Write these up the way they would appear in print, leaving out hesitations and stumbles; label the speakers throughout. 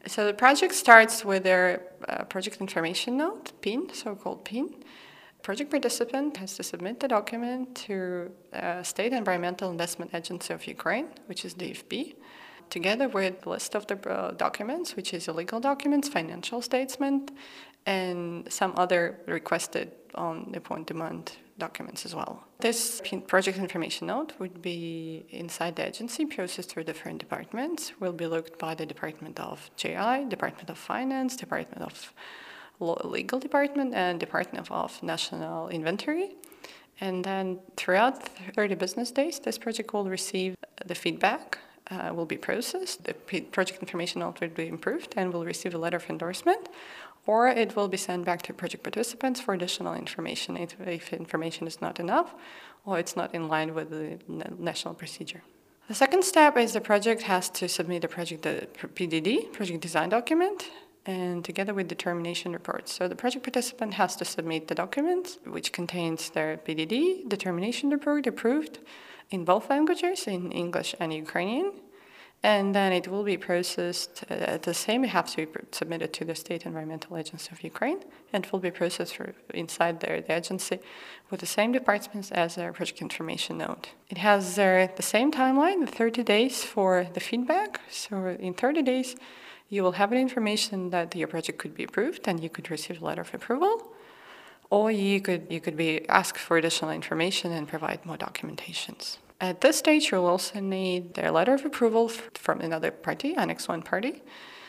Speaker 1: So the project starts with their project information note, PIN, so-called PIN. Project participant has to submit the document to State Environmental Investment Agency of Ukraine, which is DFB, together with a list of the documents, which is legal documents, financial statement, and some other requested on the point demand documents as well. This project information note would be inside the agency, processed through different departments, will be looked by the Department of GI, Department of Finance, Department of Legal Department, and Department of National Inventory. And then throughout 30 business days, this project will receive the feedback, will be processed, the project information note will be improved, and will receive a letter of endorsement, or it will be sent back to project participants for additional information if information is not enough or it's not in line with the national procedure. The second step is the project has to submit the PDD, project design document, and together with determination reports. So the project participant has to submit the documents, which contains their PDD, determination report approved in both languages, in English and Ukrainian. And then it will be processed the same. It has to be submitted to the State Environmental Agency of Ukraine, and it will be processed inside the agency with the same departments as their project information note. It has the same timeline, the 30 days for the feedback. So in 30 days, you will have an information that your project could be approved, and you could receive a letter of approval, or you could be asked for additional information and provide more documentations. At this stage, you'll also need their letter of approval from another party, Annex 1 party.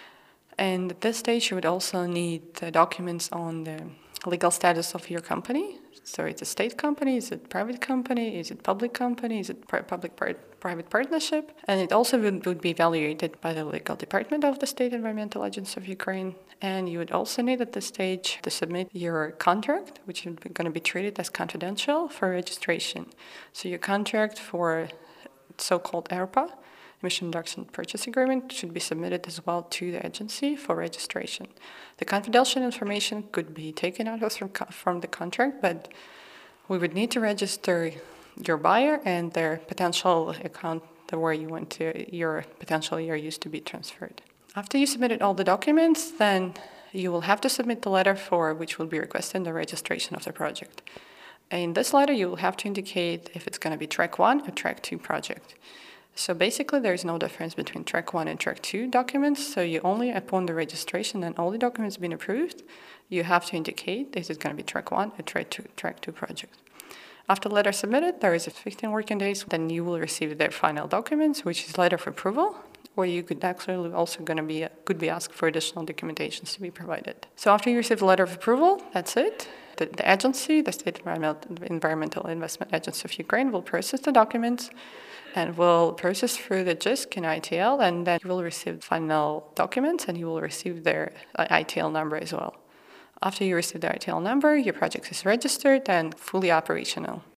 Speaker 1: And at this stage, you would also need the documents on the legal status of your company. So it's a state company, is it private company, is it public company, is it public-private partnership? And it also would be evaluated by the legal department of the State Environmental Agency of Ukraine. And you would also need at this stage to submit your contract, which is going to be treated as confidential for registration. So your contract for so-called ERPA, Emission Reduction Purchase Agreement, should be submitted as well to the agency for registration. The confidential information could be taken out from the contract, but we would need to register your buyer and their potential account where you want to your potential year used to be transferred. After you submitted all the documents, then you will have to submit the letter for which will be requested the registration of the project. In this letter, you will have to indicate if it's going to be Track 1 or Track 2 project. So basically, there is no difference between Track 1 and Track 2 documents. So you only, upon the registration and all the documents being approved, you have to indicate this is going to be Track 1 or Track 2 project. After the letter submitted, there is 15 working days. Then you will receive their final documents, which is letter of approval, or you could actually also could be asked for additional documentations to be provided. So after you receive the letter of approval, that's it. The agency, the State Environmental Investment Agency of Ukraine, will process the documents and will process through the JISC and ITL, and then you will receive final documents and you will receive their ITL number as well. After you receive the ITL number, your project is registered and fully operational.